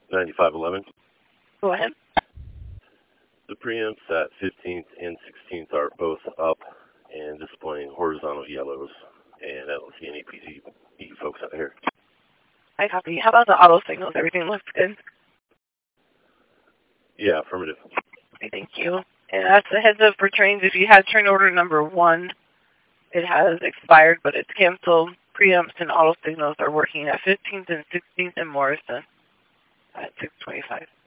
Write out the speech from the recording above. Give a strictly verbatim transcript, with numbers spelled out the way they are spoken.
ninety-five eleven. Go ahead. The preamps at fifteenth and sixteenth are both up and displaying horizontal yellows, and I don't see any P C E folks out here. I copy. How about the auto signals? Everything looks good? Yeah, affirmative. Okay, thank you. And that's a heads up for trains. If you had train order number one, it has expired, but it's canceled. Preamps and auto signals are working at fifteenth and sixteenth in Morrison at six twenty-five.